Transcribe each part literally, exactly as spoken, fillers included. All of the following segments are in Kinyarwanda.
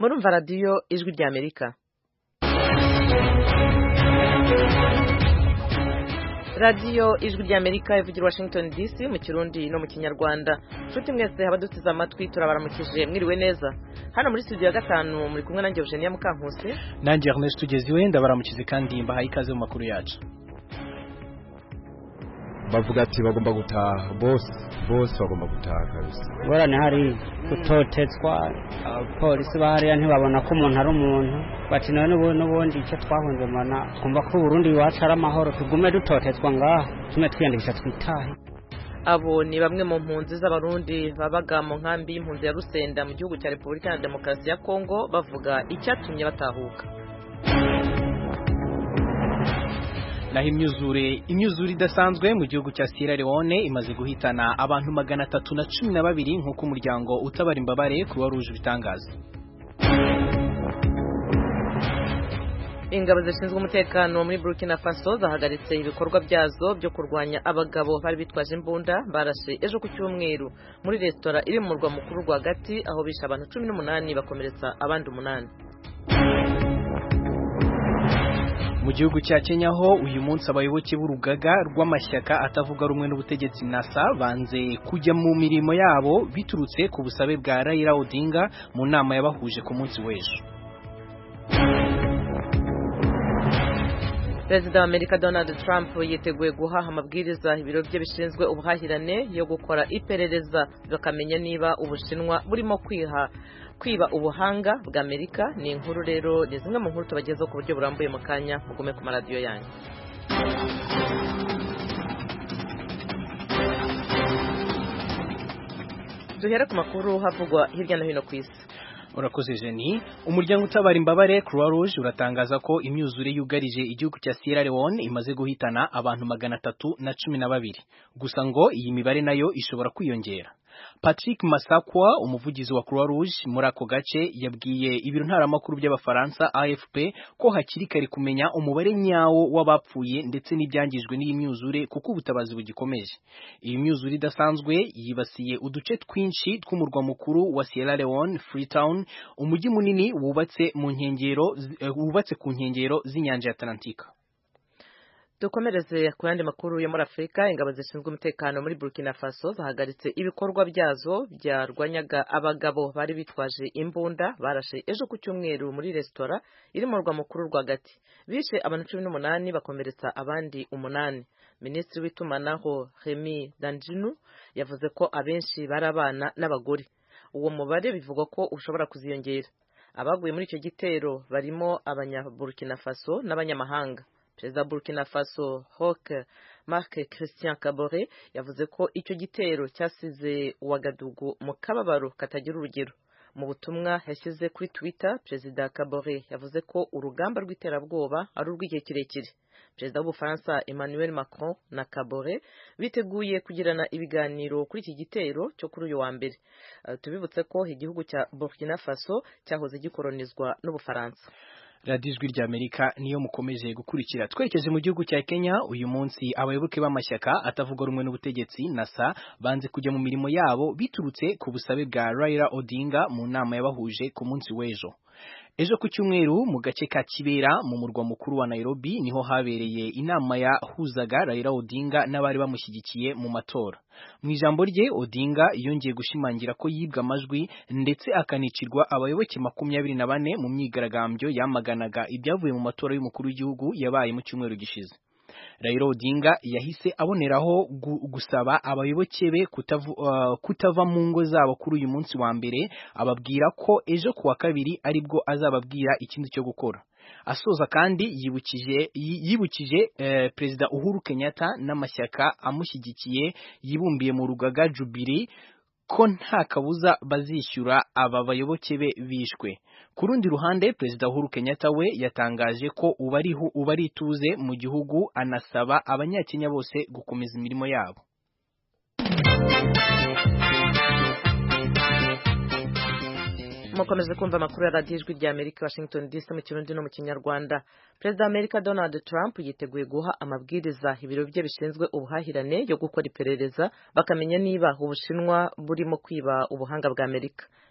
murumva radiyo ijwi rya Amerika. radiyo ijwi rya Amerika ivugira Washington D C mu Kirundi no mu Kinyarwanda. Nshuti mwese abadutiza amatwi turabaramukije mwiriwe neza. Hano muri studio ya gatanu muri kumwe nanjye Eugenia Mukankusi. Nanjye Ernest tugeziwe ndabaramukize kandi mbahaye ikaze mu makuru yacu. Bavuga ati bagomba gutaha bose bose bagomba gutaha kabisa. Borane hari gutotetswa polisi bahariya ntibabona ko umuntu ari umuntu bati none ubu n'ubundi icyo twahunze mana kumva ko Burundi wacu ari amahoro tugume dutotetswa ngaha tume twiyandikisha twitahe. Abo ni bamwe mu mpunzi z'abarundi babaga mu nkambi y'impunzi ya Rusenda mu gihugu cya Repubulika ya Demokarasi ya Kongo bavuga icyatumye batahuka. Naho imyuzure imyuzure idasanzwe mu gihugu cya Sierra Leone imaze guhitana abantu magana atatu na cumi na babiri nk'uko umuryango utabara imbabare Croix Rouge bitangaza. Ingabo zishinzwe umutekano muri Burkina Faso zahagaritse ibikorwa byazo byo kurwanya abagabo bari bitwaje imbunda barashe ejo ku cyumweru muri restaurant iri mu murwa mukuru rwagati aho bisha abantu cumi n'umunani bakomeretsa abandi umunani. Mu gihugu cya Kenya ho uyu munsi abayoboke b'urugaga rw'amashyaka atavuga rumwe n'ubutegetsi NASA banze kujya mu mirimo yabo biturutse ku busabe bwa Raila Odinga mu nama yabahuje ku munsi w'ejo. Perezida wa Amerika Donald Trump yiteguye guhaha amabwiriza ibiro bye bishinzwe ubuhahirane yo gukora iperereza bakamenya niba Ubushinwa burimo kwiha kwiba ubuhanga bwa Amerika. Ni inkuru rero ni zimwe mu nkuru tubagezaho ku buryo burambuye mu kanya mugume ku maradiyo yanyu. Duhere ku makuru havugwa hirya no hino ku isi. Urakoze Jenny. Umuryango utabara imbabare Croix Rouge uratangaza ko imyuzure yugarije igihugu cya Sierra Leone imaze guhitana abantu magana atatu na cumi na babiri. Gusa ngo iyi mibare nayo ishobora kwiyongera. Patrick Masakwa umuvugizi wa Croix Rouge muri ako gace yabwiye ibiro ntaramakuru by'abafaransa A F P ko hakiri kare kumenya umubare nyawo w'abapfuye ndetse n'ibyangijwe n'iyi myuzure kuko ubutabazi bugikomeje. Iyi myuzure idasanzwe yibasiye uduce twinshi tw'umurwa mukuru wa Sierra Leone Freetown, umujyi munini wubatse mu nkengero wubatse ku nkengero z'inyanja ya Atlantika. Dukomereze ku yandi makuru yo muri Afrika. Ingabo zishinzwe umutekano muri Burkina Faso zahagaritse ibikorwa byazo byarwanyaga abagabo bari bitwaje imbunda barashe ejo ku cyumweru muri restaurant iri mu rwa mukuru rwagati. Bishe abantu cumi n'umunani bakomeretsa abandi umunani. Minisitiri w'itumanaho Remy Dandjinu yavuze ko abenshi barabana n'abagore. Uwo mubare bivugwa ko ushobora kuziyongera. Abaguye muri icyo gitero barimo abanya Burkina Faso n'abanyamahanga. Perezida Burkina Faso Roch Marc Christian Kabore yavuze ko icyo gitero cyasize Ouagadougou mu kababaro katagira urugero. Mu butumwa yashyize kuri Twitter, Perezida Kabore yavuze ko urugamba rw'iterabwoba ari urw'igihe kirekire. Perezida w'Ubufaransa Emmanuel Macron na Kabore biteguye kugirana ibiganiro kuri iki gitero cyo kuri uyu wa mbere. Uh, tubibutse ko igihugu cya Burkina Faso cyahoze gikolonizwa n'Ubufaransa. Radio Ijwi rya Amerika niyo mukomeje gukurikira. Twerekeje mu gihugu cya Kenya uyu munsi abayoboke b'amashyaka atavuga rumwe n'ubutegetsi NASA banze kujya mu mirimo yabo biturutse ku busabe bwa Raila Odinga mu nama yabahuje ku munsi w'ejo. Ejo ku cyumweru mu gace ka Kibera mu murwa mukuru wa Nairobi niho habereye inama yahuzaga Raila Odinga n'abari bamushyigikiye mu matora. Mu ijambo rye Odinga yongeye gushimangira ko yibwa amajwi ndetse akanicirwa abayoboke makumyabiri na bane mu myigaragambyo yamaganaga ibyavuye mu matora y'umukuru w'igihugu yabaye mu cyumweru gishize. Raila Odinga yahise aboneraho gusaba abayoboke be kutavu, uh, kutava mu ngo zabo kuri uyu munsi wa mbere ababwira ko ejo kuwa kabiri aribwo azababwira ikindi cyo gukora. Asoza kandi yibukije yibukije eh, Perezida Uhuru Kenyatta n'amashyaka amushyigikiye yibumbiye mu rugaga Jubilee ko nta kabuza bazishyura aba bayoboke be bishwe. Ku rundi ruhande Perezida Uhuru Kenyatta we yatangaje ko ubariho ubari tuze mu gihugu anasaba abanyakenya bose gukomeza imirimo yabo. Mukomeze kumva amakuru ya radiyo ijwi rya Amerika Washington D C mu Kirundi no mu Kinyarwanda. Perezida wa Amerika Donald Trump yiteguye guha amabwiriza ibiro bye bishinzwe ubuhahirane yo gukora iperereza bakamenya niba Ubushinwa burimo kwiba ubuhanga bwa Amerika.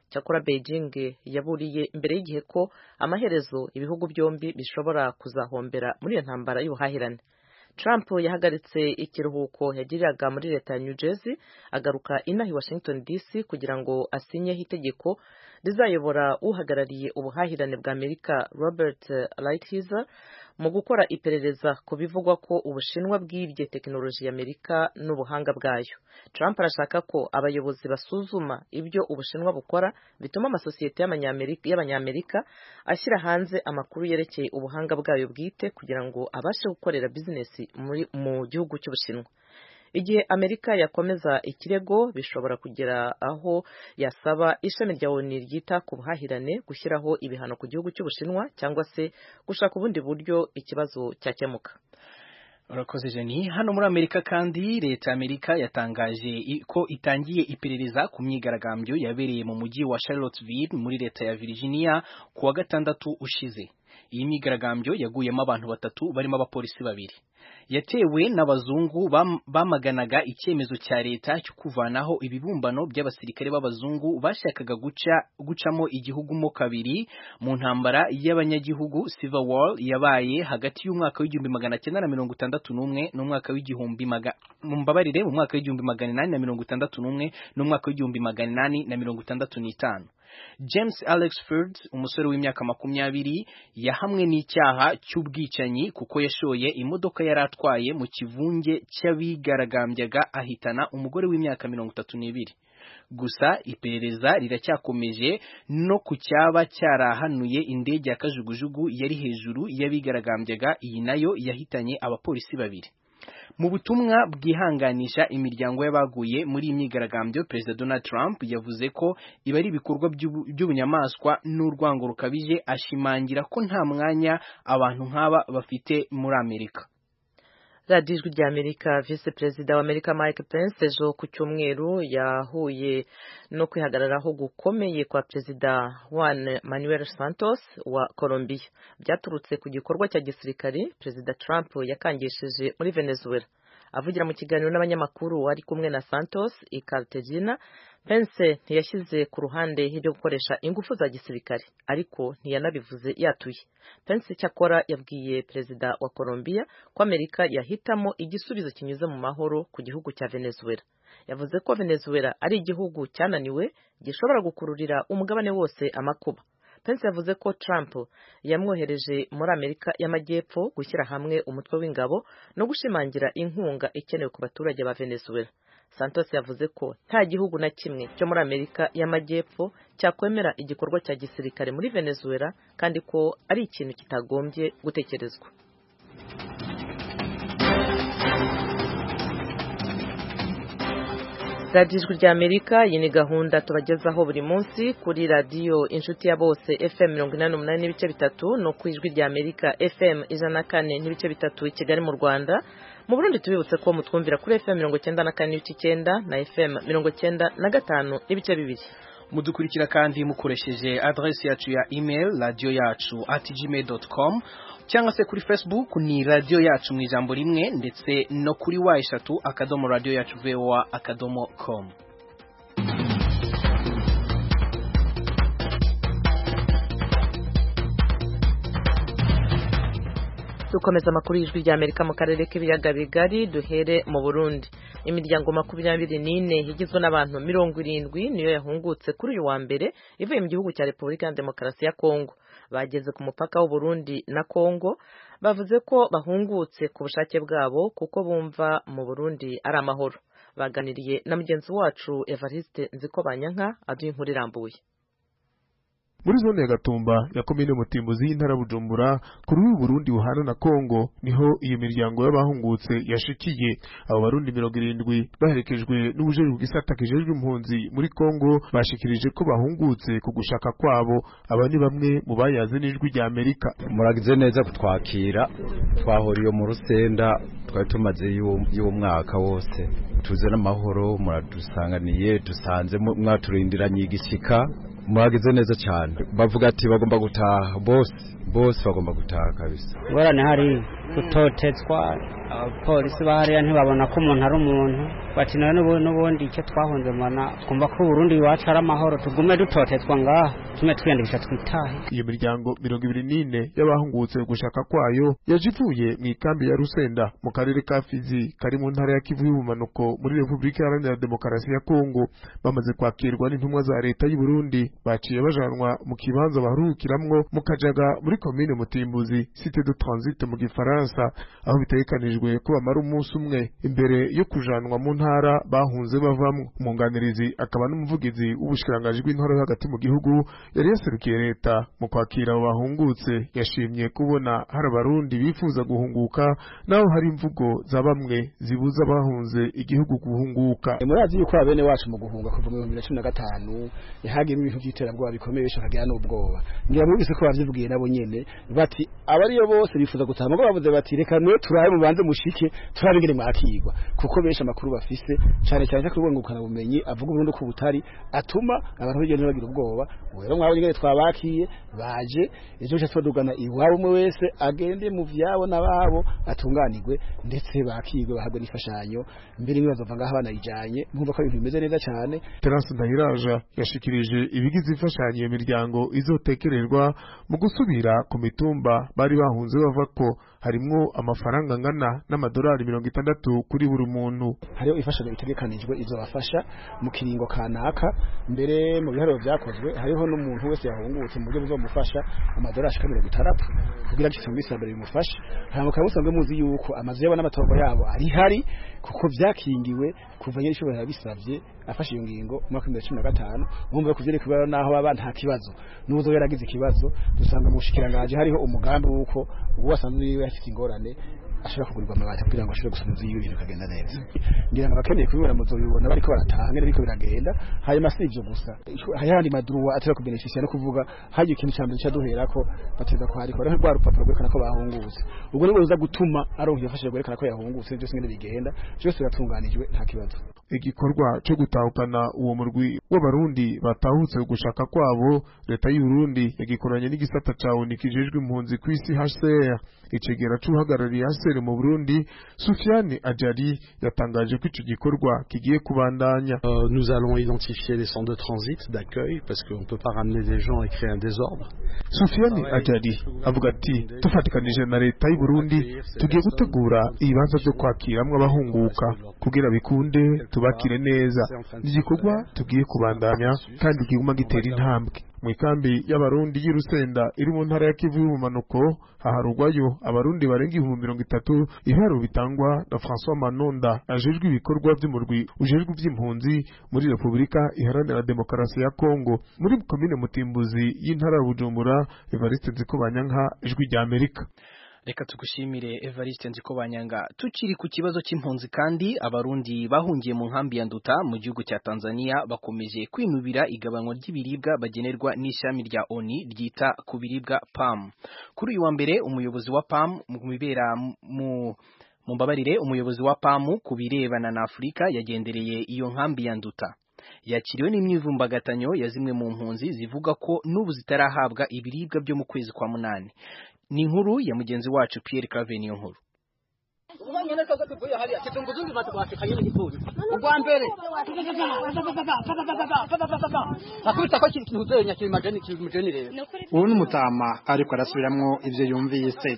cyakora Beijing yaburiye imbere y'igihe ko amaherezo ibihugu byombi bishobora kuzahombera muri iyo ntambara y'ubuhahirane. Trump yahagaritse ikiruhuko yagiriraga muri leta ya New Jersey agaruka inaha i Washington D C kugira ngo asinyeho itegeko rizayobora uhagarariye ubuhahirane bwa Amerika Robert Lighthizer mu gukora iperereza ku bivugwa ko Ubushinwa bwibye tekinoloji ya Amerika n'ubuhanga bwayo. Trump arashaka ko abayobozi basuzuma ibyo Ubushinwa bukora bituma amasosiyete y'abanyamerika ashyira hanze amakuru yerekeye ubuhanga bwayo bwite kugira ngo abashe gukorera bizinesi mu gihugu cy'Ubushinwa. Igihe Amerika yakomeza ikirego bishobora kugera aho yasaba ishami rya O N U ryita ku buhahirane gushyiraho ibihano ku gihugu cy'Ubushinwa cyangwa se gushaka ubundi buryo ikibazo cyakemuka. Urakoze Jenny. Hano muri Amerika kandi leta ya Amerika yatangaje ko itangiye iperereza ku myigaragambyo yabereye mu mujyi wa Charlottesville muri leta ya Virginia ku wa gatandatu ushize. Iyi myigaragambyo yaguyemo abantu batatu barimo abapolisi babiri. Yatewe n'abazungu bam, bamaganaga icyemezo cya leta cyo kuvanaho ibibumbano by'abasirikare b'abazungu bashakaga guca gucamo igihugu mo kabiri mu ntambara y'abanyagihugu Civil War yabaye hagati y'umwaka w'igihumbi magana cyenda na mirongo itandatu n'umwe n'umwaka w'igihumbi magana mumbabarire mu mwaka w'igihumbi magana inani na mirongo itandatu n'umwe n'umwaka w'igihumbi magana inani na mirongo itandatu n'itanu. James Alex Ford, umusore w'imyaka makumyabiri, yahamwe n'icyaha cy'ubwicanyi kuko yashoye imodoka yaratwaye mu kivunge cy'abigaragambyaga ahitana umugore w'imyaka mirongo itatu n'ibiri. Gusa iperereza riracyakomeje no ku cyaba cyarahanuye indege ya kajugujugu yari hejuru y'abigaragambyaga, iyi nayo yahitanye abapolisi babiri. Mu butumwa bwihanganisha imiryango y'abaguye muri imyigaragambyo, Perezida Donald Trump yavuze ko iba ari ibikorwa by'ubunyamaswa n'urwango rukabije, ashimangira ko nta mwanya abantu nk'aba bafite muri Amerika. radiyo ijwi rya Amerika, Vice Perezida wa Amerika Mike Pence ejo ku cyumweru yahuye no kwihagararaho gukomeye kwa Perezida Juan Manuel Santos wa Colombia. Byaturutse ku gikorwa cya gisirikare Perezida Trump yakangishije muri Venezuela. Avugira mu kiganiro n'abanyamakuru ari kumwe na Santos i Cartagena, Pence ntiyashyize ku ruhande ibyo gukoresha ingufu za gisirikare, ariko ntiyanabivuze yatuye. Pence cyakora yabwiye Perezida wa Colombia ko Amerika yahitamo igisubizo kinyuze mu mahoro ku gihugu cya Venezuela. Yavuze ko Venezuela ari igihugu cyananiwe gishobora gukururira umugabane wose amakuba. Pence yavuze ko Trump yamwohereje muri Amerika y'Amajyepfo gushyira hamwe umutwe w'ingabo no gushimangira inkunga ikenewe ku baturage ba Venezuela. Santos yavuze ko nta gihugu na kimwe cyo muri Amerika y'Amajyepfo cyakwemera igikorwa cya gisirikare muri Venezuela kandi ko ari ikintu kitagombye gutekerezwa. radiyo ijwi rya Amerika, iyi ni gahunda tubagezaho buri munsi kuri radiyo inshuti ya bose F M mirongo inani n'umunani n'ibice bitatu no ku ijwi rya Amerika F M ijana na kane n'ibice bitatu i Kigali mu Rwanda. Mu Burundi tubibutse ko mutwumvira kuri F M mirongo icyenda na kane n'ibice icyenda na F M mirongo icyenda na gatanu n'ibice bibiri. Mudukurikira kandi mukoresheje adresse yacu ya email radio yacu at gmail dot com cyangwa se kuri Facebook ni radio yacu mu ijambo rimwe, ndetse no kuri wa eshatu akadomo radio yacu V O A akadomo com. Dukomeza amakuru y'ijwi rya Amerika mu karere k'ibiyaga bigari, duhere mu Burundi. Imiryango makumyabiri n'ine igizwe n'abantu mirongo irindwi niyo yahungutse kuri uyu wa mbere ivuye mu gihugu cya Repubulika ya Demokarasi ya Kongo. Bageze ku mupaka w'u Burundi na Kongo, bavuze ko bahungutse ku bushake bwabo kuko bumva mu Burundi ari amahoro. Baganiriye na mugenzi wacu Evariste Nzikobanyanka aduha inkuru irambuye. Muri zone ya Gatumba ya komine Mutimbuzi y'intara Bujumbura kuri uyu Burundi buhana na Kongo niho iyo miryango y'abahungutse yashikiye. Abo barundi mirongo irindwi baherekejwe n'ubujejwe bw'isata kijejwe impunzi muri Kongo bashikirije ko bahungutse ku gushaka kwabo. Aba ni bamwe mu bayaze n'ijwi rya Amerika. Muragize neza kutwakira, twahoriye mu Rusenda, twari tumaze y'umwaka wose tuze n'amahoro, muradusanganiye, dusanze mwaturindiranye igishika. Muragize neza cyane. Bavuga ati bagomba gutaha, bose bose bagomba gutaha kabisa. Ngorane hari gutotezwa abapolisi bahariya ntibabona ko umuntu ari umuntu bati none n'ubundi icyo twahunze mbona twumva ko Burundi iwacu ari amahoro tugume dutotezwa ngaha tume twiyandikisha twitahe. Iyo miryango mirongo ibiri n'ine y'abahungutse gushaka kwayo yaje ivuye mu ikambi ya Rusenda mu karere ka Fizi kari mu ntara ya Kivu y'ubumanuko muri Repubulika Iharanira Demokarasi ya Kongo. Bamaze kwakirwa n'intumwa za leta y'u Burundi baciye bajanwa mu kibanza baruhukiramwo mu Kajaga muri commune Mutimbuzi site de transit mu Gifaransa, aho bitegekanijwe ko bamara umunsi umwe imbere yo kujanwa mu ntara bahunze bavamwo. Umunganirizi akaba n'umuvugizi w'ubushikiranganji bw'intwaro hagati mu gihugu yari yaserukiye leta mu kwakira abo bahungutse, yashimye kubona hari abarundi bifuza guhunguka naho hari imvugo za bamwe zibuza abahunze igihugu guhunguka. Murazi yuko abene wacu mu guhunga kuva mu bibiri na cumi na gatanu yahagiyemo ibintu by'iterabwoba bikomeye bishakagira n'ubwoba. Ngira mubise ko bavyivugiye nabo nyene bati abariyo bose bifuza gutaha ngo bavuze bati reka mwe turabe mubanze mushike turabe ngene mwakigwa, kuko benshi amakuru bafise cyane cyane ko ubungukana bumenyi avuga Burundi ko butari atuma abantu bagenda bagira ubwoba. Rero mwabo ngene twabakiye baje ejo cyo twadugana iwabo umwe wese agende mu vyabo nababo atunganirwe ndetse bakigwe bahabwe n'ifashanyo mbere n'ibazova ngaho banayijanye mwumva ko ibintu bimeze neza cyane. Terence Ndahiraja yashikirije ibigize ifashanyo iyo miryango izotekererwa mu gusubira ku mitumba bari bahunze bava ko harimwo amafaranga ngana n'amadolari mirongo itandatu kuri buri muntu. Hariho ifashanyo itegekanijwe izo bafasha mu kiringo kanaka mbere mu biharuro vyakozwe hariho n'umuntu wese yahungutse mu buryo buzomufasha amadolari ashika mirongo itandatu kugira ngo ikimbise mbere bimufashe. Hanyuma musanzwe muzi yuko amazu yabo n'amatongo yabo ari hari kuko vyakingiwe kuva nyeri shobora yabisavye afashe iyo ngingo mu mwaka wa cumi na gatanu. Bumva kuvyere kubara naho baba nta kibazo n'uzo yaragize ikibazo dusanga mu bushikiranganje hariho umugambi wuko uwasanzwe yafite ingorane ashaka kugurirwa amabati kugira ngo ashobore gusubiza iyo bintu kagenda neza. Ngira ngo abakeneye kubibona muzo bibona bariko baratanga ariko biragenda. Hanyuma si ivyo gusa hayandi madruwa atera ku beneficia no kuvuga haje ikintu cyambere cyaduherako bateza ko hariko rero rwa rupapuro rwerekana ko bahungutse. Ubwo niwe uza gutuma aronka yafashije gwerekana ko yahungutse byose ngene bigenda byose biratunganijwe nta kibazo. Igikorwa cyo gutahukana uwo murwi w'abarundi batahutse gushaka kwabo leta y'u Burundi yagikoranye n'igisata cawo nikijejwe impunzi kw'isi H C R. Icegera c'uhagarariye H C R mu Burundi Soufiane Adjari yatangaje ko ico gikorwa kigiye kubandanya. Euh, nous allons identifier les centres de transit d'accueil parce qu'on peut pas ramener des gens et créer un désordre. Soufiane Adjari avuga ati tufatikanije na leta y'u Burundi tugiye gutegura ibibanza byo kwakiramwe abahunguka kugira bikunde tubakire neza. Igikorwa tugiye kubandanya kandi kiguma gitera intambwe. Mu ikambi y'abarundi y'Urusenda iri mu ntara ya Kivu y'ubumanuko haharugwayo abarundi barenga ibihumbi mirongo itatu. Ibiharuro bitangwa na François Manonda ajejwe ibikorwa by'umurwi ujejwe iby'impunzi muri Repubulika Iharanira Demokarasi ya Kongo muri commune Mutimbuzi y'intara ya Bujumbura. Evariste Nzikobanyanka, Ijwi rya Amerika. Reka tugushimire Evariste Nzikobanyanga. Tukiri ku kibazo cy'impunzi kandi abarundi bahungiye mu nkambi ya Nduta mu gihugu cya Tanzania bakomeje kwinubira igabanwa ry'ibiribwa bagenerwa n'ishami rya O N U ryita ku biribwa P A M. Kuri uyu wa mbere umuyobozi wa P A M mu bibera mu mumbabarire umuyobozi wa P A M ku birebana na Afrika yagendereye iyo nkambi ya Nduta. Yakiriwe n'imyivumbagatanyo ya zimwe mu mpunzi zivuga ko n'ubu zitarahabwa ibiribwa byo mu kwezi kwa munani. Ni inkuru ya mugenzi wacu Pierre Claver niyo nkuru. Ubu ni umutama ariko arasubiramwo ivyo yumvise.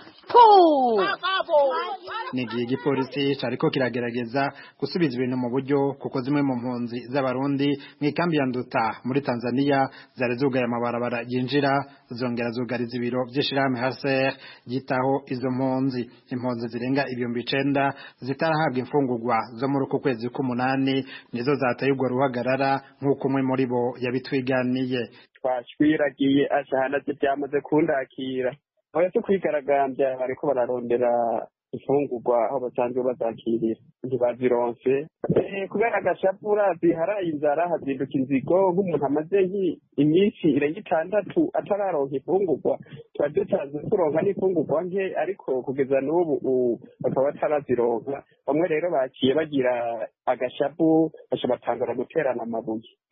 Nigiye igipolisi cariko kiragerageza gusubiza ibintu mu buryo kuko zimwe mu mpunzi z'abarundi mu ikambi ya Nduta muri Tanzania zari zugaye amabarabara yinjira zongera zugariza ibiro vy'ishirahamwe H C R gitaho izo mpunzi. Impunzi zirenga ibihumbi icenda zitarahabwa imfungurwa zo muri uko kwezi k'umunani nizo zataye urwo ruhagarara nk'uko umwe muri bo yabitwiganiye. Twashwiragiye ashana byamaze kundakira aho cyo kwigaragambya bariko bararondera ifungurwa aho basanzwe bazakirira ntibazironse kubera agashapura ziharaye inzara hazinduka inzigo nk'umuntu amaze iminsi irenga itandatu atararonka ifungurwa tuba dusanzwe turonka n'ifungurwa nke ariko kugeza n'ubu bakaba batarazironka. Bamwe rero baciye bagira agashapu bashabatangura guterana amabuye.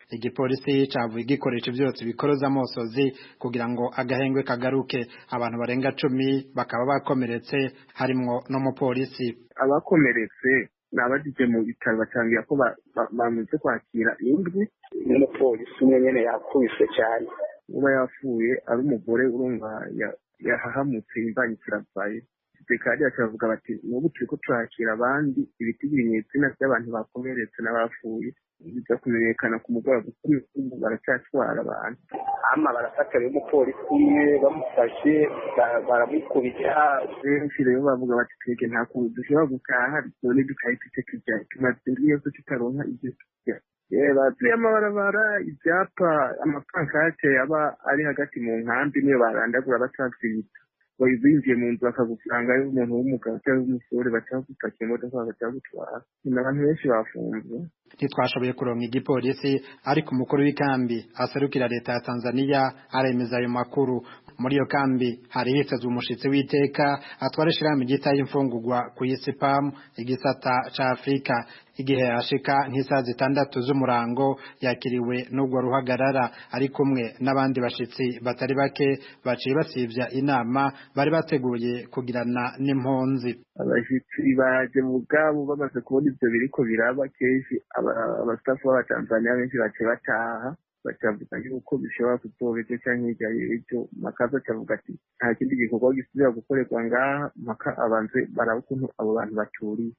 igipolisi cavuye gikoresha byose bikoroza amosozi kugira ngo agahengwe kagaruke. Abantu barenga cumi bakaba bakomeretse harimwo n'umupolisi. Abakomeretse nabajije mu bitaro batangira ko bamaze kwakira indwi n'umupolisi umwe nyene yakubise cyane. Uba yafuye ari umugore urumva yahahamutse imbanyi kiravaye. Kandi bakavuga bati n'ubu turiko turakira abandi ibiti bimenyetso by'abantu bakomeretse n'abafuye biza kumenyekana ku mugoroba kuko baracyatwara abantu. Ama barafata rero umupolisi umwe bamufashe baramukubita benshi rero bavuga bati twege nta kuntu dushobora gutaha none dukahita itekija tumaze indwi yose tutaronka ibyo turya. Yewe batuye amabarabara ibyapa amapankate aba ari hagati mu nkambi niyo barandagura batwatwita. Binjiye mu nzu bakagusanga ari umuntu w'umugabo cyangwa umusore bacagupakira imodoka bakagutwara. Ni abantu benshi bafunzwe. Ntitwashoboye kuronka igipolisi ariko umukuru w'ikambi aserukira leta ya Tanzania aremeza ayo makuru. Muri iyo kambi hari hitezwe umushitsi w'iteka atwara ishirahamwe ryitaye imfungurwa ku isi P A M igisata ca Afrika. Igihe yashika nk'isaha zitandatu z'umurango yakiriwe n'ubwo ruhagarara ari kumwe n'abandi bashitsi batari bake baciye basivya inama bari bateguye kugirana n'impunzi. Abashitsi baje mu bwabo bamaze kubona ivyo biriko biraba kenshi abastafu b'Abatanzania benshi baciye bataha bacavuga yuko bishobora kuzoba ejo canke hirya y'ejo. Makaza acavuga ati nta kindi gikorwa gisubira gukorerwa ngaha mpaka abanze baraba ukuntu abo bantu baturiye.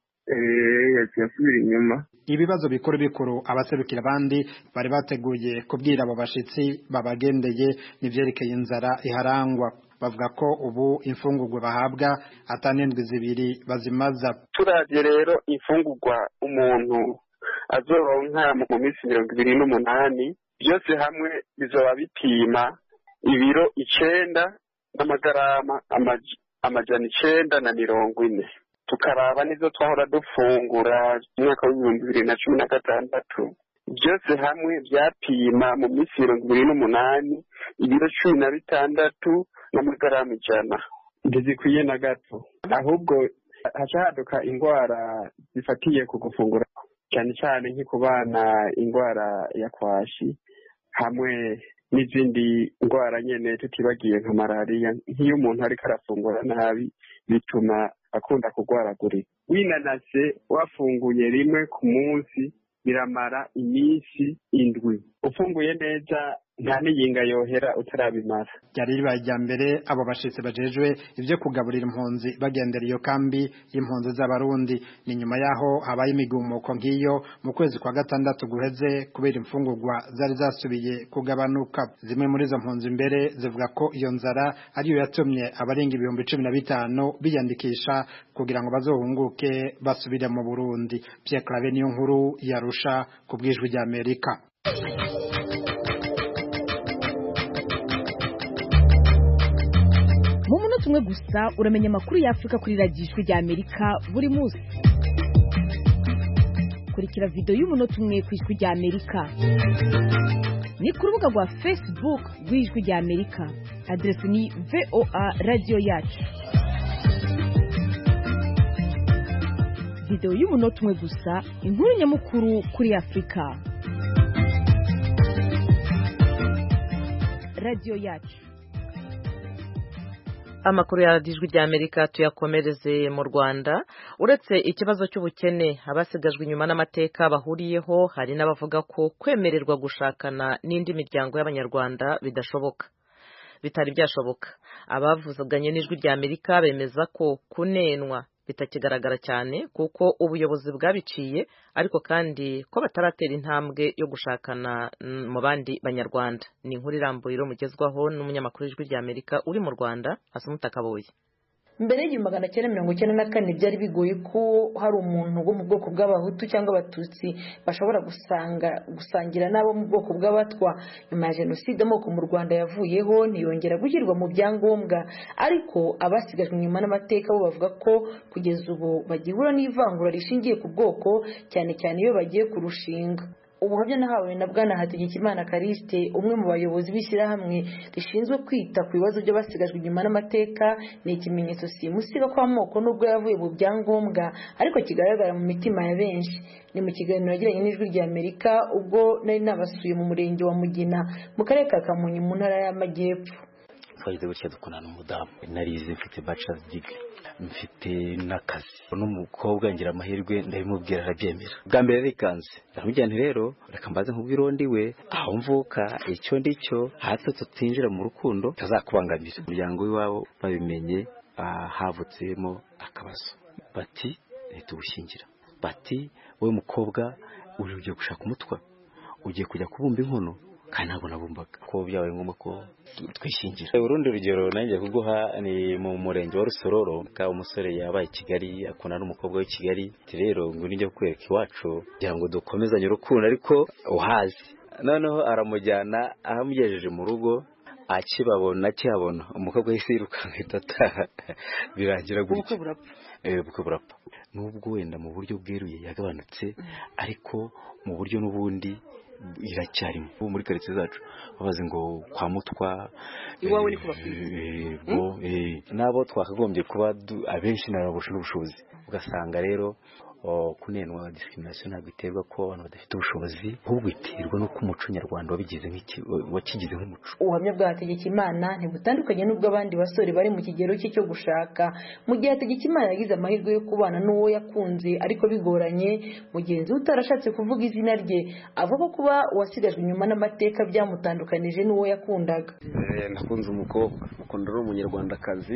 Yasubira inyuma. Ibibazo bikuru bikuru abaserukira abandi bari bateguye kubwira abo bashitsi babagendeye n'ivyerekeye inzara iharangwa. Bavuga ko ubu imfungurwa bahabwa atanendwi zibiri bazimaza. Turavye rero imfungurwa umuntu azoronka mu minsi mirongo ibiri n'umunani byose hamwe bizoba bipima ibiro icenda n'amagarama amajana icenda na mirongo ine. Tukaraba nizo twahora dufungura umwaka w'ibihumbi bibiri na cumi na gatandatu byose hamwe byapima mu minsi mirongo ibiri n'umunani ibiro cumi na bitandatu n'amagarama ijana. Ntizikwiye na gato, ahubwo hacaduka indwara zifatiye ku gufungura cyane cyane nk'ku bana indwara ya kwashi hamwe n'izindi ndwara nyene tutibagiye nka malariya. Nk'iyo umuntu ariko arafungura nabi bituma akunda kugwaragurika. Winanase wafunguye rimwe ku munsi biramara iminsi indwi. Ufunguye neza nta niyinga yohera utarabimara. Ryari ribaye rya mbere abo bashitsi bajejwe ivyo kugaburira impunzi bagendera iyo kambi y'impunzi z'abarundi. Ni nyuma yaho habaye imigumuko nk'iyo mu kwezi kwa gatandatu guheze kubera imfungurwa zari zasubiye kugabanuka. Zimwe muri izo mpunzi imbere zivuga ko iyo nzara ariyo yatumye abarenga ibihumbi cumi na bitanu biyandikisha kugira ngo bazohunguke basubire mu Burundi. Pierre Claver niyo nkuru yarusha ku bw'ijwi rya Amerika. Mu munota umwe gusa uramenya amakuru y'Afrika kuri radiyo ijwi rya Amerika buri munsi. Kurikira video y'umunota umwe ku ijwi rya Amerika ni ku rubuga rwa Facebook rw'ijwi rya Amerika. Adresi ni V O A Radio Yacu. Video y'umunota umwe gusa, inkuru nyamukuru kuri Afrika. Radio Yacu. Amakuru ya ijwi rya Amerika tuyakomereze mu Rwanda. Uretse ikibazo cy'ubukene abasigajwe inyuma n'amateka bahuriyeho, hari n'abavuga ko kwemererwa gushakana n'indi miryango y'Abanyarwanda bidashoboka bitari byashoboka. Abavuzaganye n'ijwi rya Amerika bemeza ko kunenwa bitakigaragara cyane kuko ubuyobozi bwabiciye, ariko kandi ko bataratera intambwe yo gushakana mu bandi Banyarwanda. Ni inkuru irambuye mugezwaho n'umunyamakuru w'ijwi rya Amerika uri mu Rwanda Asumuta Kaboyi. Mbere y'igihumbi magana cyenda mirongo icyenda na kane byari bigoye ko hari umuntu wo mu bwoko bw'abahutu cyangwa abatutsi bashobora gusanga gusangira n'abo mu bwoko bw'abatwa. Nyuma ya jenoside amoko mu Rwanda yavuyeho ntiyongera gushyirwa mu byangombwa, ariko abasigajwe inyuma n'amateka bo bavuga ko kugeza ubu bagihura n'ivangura rishingiye ku bwoko, cyane cyane iyo bagiye kurushinga. ubuhamya nahawe na bwana Hategekimana Kariste umwe mu bayobozi b'ishyirahamwe rishinzwe kwita ku bibazo by'abasigajwe inyuma n'amateka ni ikimenyetso simusiga ko amoko nubwo yavuye mu byangombwa ariko kigaragara mu mitima ya benshi. Ni mu kiganiro yagiranye n'Ijwi rya Amerika ubwo nari nabasuye mu murenge wa Mugina mu karere ka Kamonyi mu ntara y'Amajyepfo. twagize gutya dukundana n'umudamu narize mfite bachelor's degree mfite n'akazi n'umukobwa ngira amahirwe ndabimubwira arabyemera bwa mbere rikanze ndamujyana rero reka mbaze nkubwirondi we aho mvuka icyo ndicyo hato tutinjira mu rukundo tazakubangamira umuryango w'iwabo babimenye havutsemo akabazo bati ntitugushyingira bati wowe mukobwa uri ugiye gushaka umutwa ugiye kujya kubumba inkono kandi ntabwo nabumbaga ko byabaye ngombwa ko twishingira. Urundi rugero nanjye kuguha ni mu murenge wa Rusororo ka umusore yabaye i Kigali akunda n'umukobwa w'i Kigali rero ngo nijye kwereka iwacu kugira ngo dukomezanye urukundo ariko uhazi noneho aramujyana ahamugejeje mu rugo akibabona cyabona umukobwa yise yirukanka itata birangira gutyo eh buko burapfa nubwo wenda mu buryo bweruye yagabanutse ariko mu buryo n'ubundi iracyarimo muri karitsiye zacu babaze ngo kwa mutwa iwawe ni kubafite eh nabo twakagombye kuba abenshi narabusha n'ubushobozi ugasanga rero kunenwa discrimination ntabwo iterwa ko abantu badafite ubushobozi ahubwo iterwa no ku muco nyarwanda wabigize nk'iki wakigize nk'umuco. Ubuhamya bwa Hategekimana ntibutandukanye n'ubwo abandi basore bari mu kigero cye cyo gushaka mu gihe Hategekimana yagize amahirwe yo kubana n'uwo yakunze ariko bigoranye mugenzi utarashatse kuvuga izina rye avuga ko kuba wasigajwe inyuma n'amateka byamutandukanije n'uwo yakundaga. Eh nakunze umukobwa ukunda ari umunyarwandakazi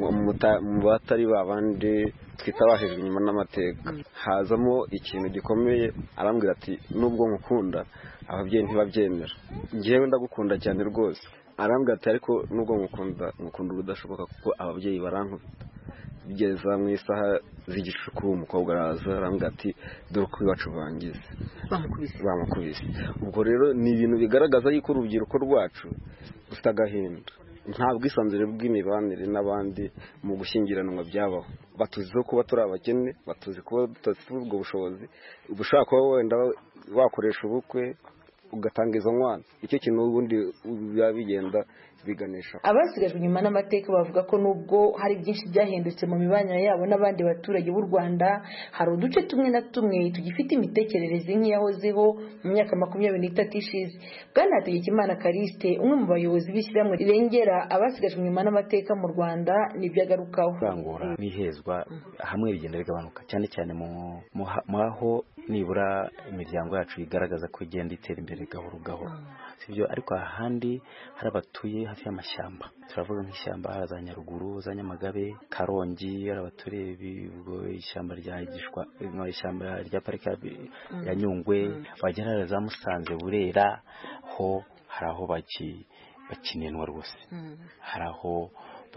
mu batari babandi twita bahejwe inyuma n'amateka hazamo ikintu gikomeye arambwira ati nubwo nkukunda ababyeyi ntibabyemera ngewe ndagukunda cyane rwose arambwira ati ariko nubwo nkukunda nkukunda ubudashoboka kuko ababyeyi barankubita bigeza mu isaha z'igicuku umukobwa araza arambwira ati dore uko iwacu bangize bamukubise bamukubise ubwo rero ni ibintu bigaragaza yuko urubyiruko rwacu rufite agahinda nta bwisanzure bw'imibanire n'abandi mu gushyingiranwa byabaho batuzi kuba turi abakene batuzi kuba tutafite ubwo bushobozi ubushaka kuba wenda wakoresha ubukwe ugatanga izo nkwano icyo kintu ubundi biba bigenda biganisha. Abasigajwe inyuma n'amateka bavuga ko nubwo hari byinshi byahindutse mu mibanire yabo n'abandi baturage b'u Rwanda hari uduce tumwe na tumwe tugifite imitekerereze nk'iyahozeho mu myaka makumyabiri n'itatu ishize. Bwana Hategekimana Kariste umwe mu bayobozi b'ishyirahamwe rirengera abasigajwe inyuma n'amateka mu Rwanda nibyo agarukaho. Kurangura n'ihezwa hamwe bigenda bigabanuka cyane cyane mu aho nibura imiryango yacu igaragaza ko igenda itera imbere gahoro gahoro sibyo ariko ahandi hari abatuye hafi y'amashyamba turavuga nk'ishyamba za Nyaruguru za Nyamagabe Karongi hari abaturiye ishyamba rya Gishwa no ishyamba rya parike ya Nyungwe bagera za Musanze Burera ho hari aho baki bakinenwa rwose hari aho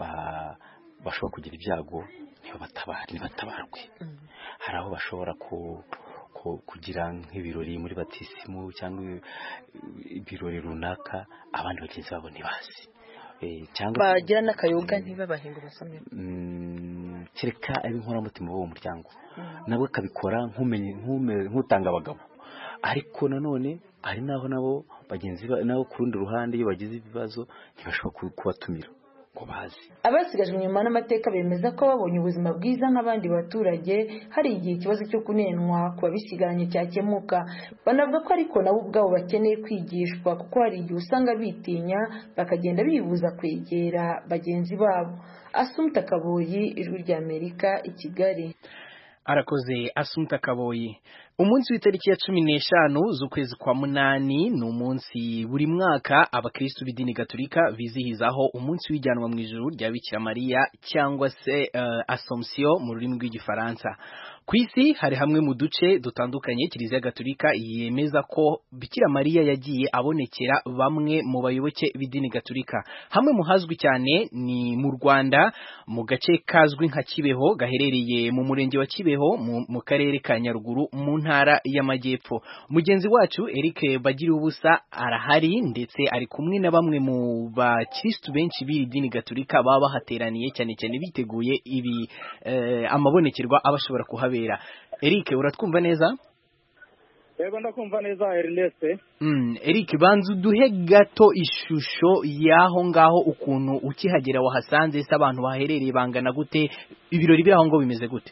bashobora kugira ibyago niba batabara nibatabarwe hari aho bashobora ku kugira nk'ibirori muri batisimu cyangwa ibirori runaka abandi bagenzi babo ntibazi cyangwa bagira n'akayoga ntibabahinga basomye kereka ab'inkoramutima b'uwo muryango nabwo akabikora nk'umenye nk'utanga abagabo ariko nanone hari naho nabo bagenzi nabo ku rundi ruhande iyo bagize ibibazo ntibashobora kubatumira ngo bazi. Abasigajwe inyuma n'amateka bemeza ko babonye ubuzima bwiza nk'abandi baturage hari igihe ikibazo cyo kunenwa ku babisigaranye cyakemuka banavuga ko ariko nabo ubwabo bakeneye kwigishwa kuko hari igihe usanga bitinya bakagenda bibuza kwegera bagenzi babo. Asumta Kaboyi, Ijwi rya Amerika, i Kigali. Arakoze Asumta Kaboyi. Umunsi w'itariki ya cumi n'eshanu z'ukwezi kwa munani ni umunsi buri mwaka abakristo b'idini Gatolika bizihizaho umunsi w'ijyanwa mu ijuru rya Bikira Mariya cyangwa se uh, Assomption mu rurimi rw'igifaransa. Ku isi hari hamwe mu duce dutandukanye Kiliziya Gatolika yemeza ko Bikira Mariya yagiye abonekera bamwe mu bayoboke b'idini Gatolika. Hamwe mu hazwi cyane ni mu Rwanda mu gace kazwi nka Kibeho gaherereye mu murenge wa Kibeho mu, mu karere ka Nyaruguru mu ntara y'Amajyepfo. Mugenzi wacu Eric Bagiriubusa arahari ndetse ari kumwe na bamwe mu bakristo benshi b'iri dini Gatolika baba bahateraniye cyane cyane biteguye ibi eh, amabonekerwa abashobora kuhabera. Eric uratwumva neza? Yego ndakumva neza Ernest. Mm, Eric banzu uduhe gato ishusho yaho ngaho ukuntu ukihagera wahasanze se abantu baherereye bangana gute ibirori biraho ngo bimeze gute?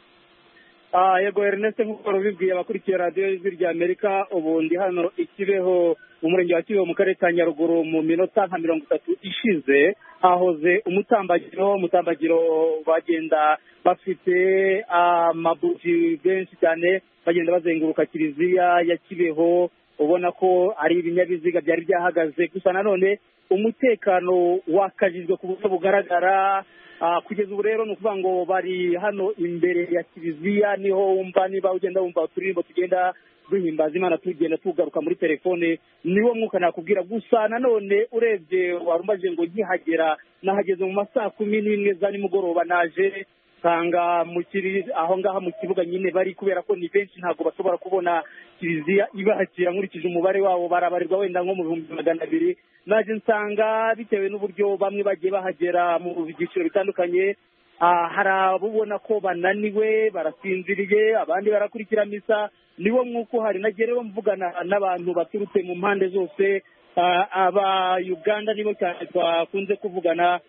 Ah yego Ernest nkuko rubibwiye abakurikiye radio y'Ijwi rya Amerika ubu ndi hano ikibeho mu murenge wa Kibeho mu karere ka Nyaruguru mu minota nka mirongo itatu ishize hahoze umutambagiro umutambagiro bagenda bafite amabuji benshi cyane bagenda bazenguruka kiliziya ya Kibeho ubona ko ari ibinyabiziga byari byahagaze gusa nanone umutekano wakajijwe ku buryo bugaragara. Uh, kugeza ubu rero ni ukuvuga ngo bari hano imbere ya kiliziya niho wumva niba ugenda wumva uturirimbo tugenda duhimbaza Imana tugenda tugaruka muri telefone niwo mwuka nakubwira gusa nanone urebye warumbaje ngo nkihagera nahageze mu masaha kumi n'imwe za nimugoroba naje kanga mu kiri aho ngaha mu kibuga nyine bari kubera ko ni benshi ntabwo bashobora kubona kiliziya ibahakira nkurikije umubare wabo barabarirwa wenda nko mu bihumbi magana abiri naje nsanga bitewe n'uburyo bamwe bagiye bahagera mu byiciro bitandukanye hari abubona ko bananiwe barasinziriye abandi barakurikira misa niwo mwuko hari nagiye rero mvugana n'abantu baturutse mu mpande zose aba Uganda nibo cyane twakunze kuvugana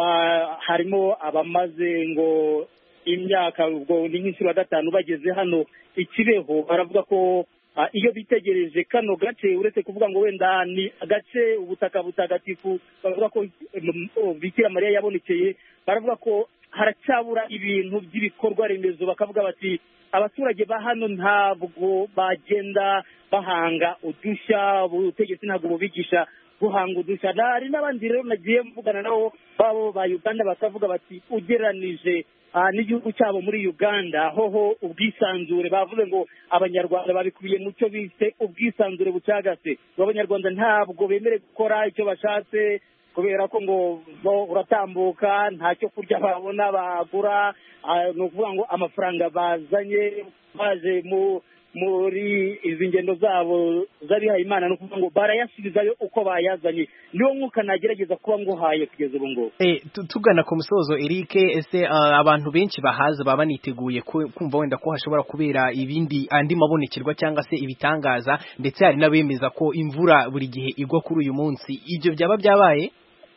harimo abamaze ngo imyaka ubwo ni nk'inshuro gatanu bageze hano ikibeho baravuga ko iyo bitegereje kano gace uretse kuvuga ngo wenda ni agace ubutaka butagatifu bavuga ko Bikira Mariya yabonekeye baravuga ko haracyabura ibintu by'ibikorwa remezo bakavuga bati abaturage ba hano ntabwo bagenda bahanga udushya ubutegetsi ntabwo bubigisha guhanga udushya hari n'abandi rero nagiye mvugana nabo babo ba Uganda bakavuga bati ugeranije n'igihugu cyabo muri Uganda hoho ubwisanzure bavuze ngo abanyarwanda babikubiye mu cyo bise ubwisanzure bucagase abanyarwanda ntabwo bemere gukora icyo bashatse kubera ko ngo uratambuka ntacyo kurya babona bagura ni ukuvuga ngo amafaranga bazanye baje mu muri izi ngendo zabo zarihaye Imana no kuvuga ngo barayasubizayo uko bayazanye niwo mwuka nagerageza kuba nguhaye kugeza ubu ngo eh tugana ku musozo Eric ese uh, abantu benshi bahaza baba baniteguye kumva wenda ko hashobora kubera ibindi andi mabonekirwa cyangwa se ibitangaza ndetse hari nabemeza ko imvura buri gihe igwa kuri uyu munsi ibyo byaba byabaye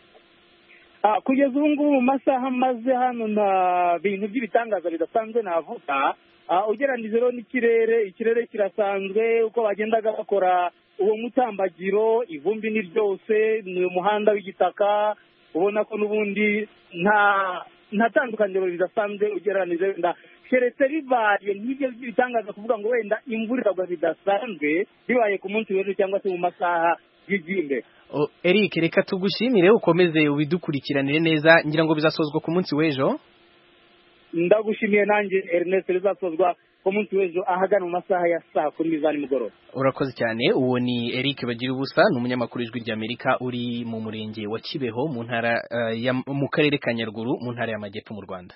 ah kugeza ubu ngubu mu masaha maze hano nta bintu by'ibitangaza bidasanzwe navuga ugeranije rero n'ikirere ikirere kirasanzwe uko bagendaga bakora uwo mutambagiro ivumbi ni ryose ni umuhanda w'igitaka ubona ko n'ubundi nta nta tandukaniro ridasanzwe ugeranije wenda keretse bibaye nk'ibyo bitangaza kuvuga ngo wenda imvura iragwa bidasanzwe bibaye ku munsi w'ejo cyangwa se mu masaha y'igimbe. Oh, Eric reka tugushimire ukomeze ubidukurikiranire neza ngira ngo bizasozwa ku munsi w'ejo. Ndagushimiye nanjye Ernest rizasozwa ku munsi w'ejo ahagana mu masaha ya saa kumi za nimugoroba. Urakoze cyane uwo ni Eric Bagira ubusa ni umunyamakuru w'Ijwi rya Amerika uri mu murenge wa Kibeho mu ntara uh, ya mu karere ka Nyaruguru mu ntara y'Amajyepfo mu Rwanda.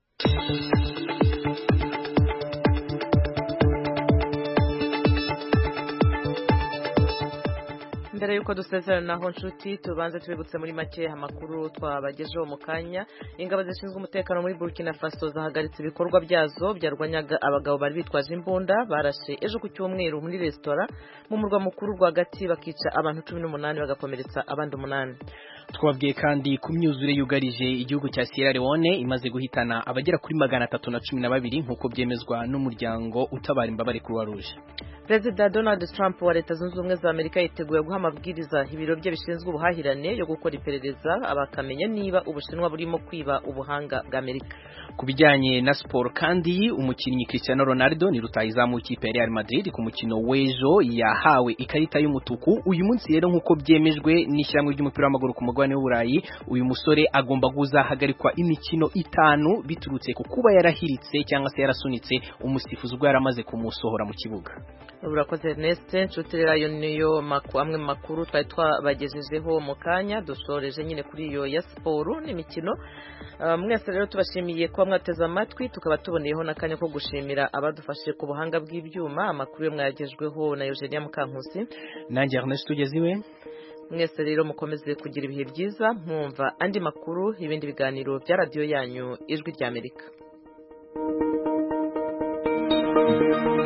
Mbere yuko dusezeranaho nshuti tubanze tubibutse muri make amakuru twabagejeho mu kanya ingabo zishinzwe umutekano muri Burkina Faso zahagaritse ibikorwa byazo byarwanyaga abagabo bari bitwaje imbunda barashe ejo ku cyumweru muri restaurant mu murwa mukuru rwagati bakica abantu cumi n'umunani bagakomeretsa abandi umunani. Twabwiye kandi ku myuzure yugarije igihugu cya Sierra Leone imaze guhitana abagera kuri magana atatu na cumi na babiri nk'uko byemezwa n'umuryango utabara imbabare Croix Rouge. Perezida Donald Trump wa Leta Zunze Ubumwe za Amerika yiteguye guha amabwiriza ibiro bye bishinzwe ubuhahirane yo gukora iperereza abakamenya niba Ubushinwa burimo kwiba ubuhanga bwa Amerika. Ku bijyanye na siporo kandi umukinnyi Cristiano Ronaldo ni rutahizamu w'ikipe ya Real Madrid ku mukino w'ejo yahawe ikarita y'umutuku uyu munsi rero nk'uko byemejwe n'ishyirahamwe ry'umupira w'amaguru ku mugabane w'Uburayi uyu musore agomba kuzahagarikwa imikino itanu biturutse ku kuba yarahiritse cyangwa se yarasunitse umusifuzi ubwo yaramaze kumusohora mu kibuga. Urakoze Ernest nshuti rero niyo amwe makuru twari twabagejejeho mu kanya dusoreje nyine kuri iyo ya siporo n'imikino. Uh, mwese rero tubashimiye kuba mwateze amatwi tukaba tuboneyeho n'akanya ko gushimira abadufashije ku buhanga bw'ibyuma amakuru yo mwagejweho na Eugenia Mukankusi nanjye Ernest tugeziwe. Mwese rero mukomeze kugira ibihe byiza mwumva andi makuru ibindi biganiro bya radio yanyu Ijwi rya Amerika.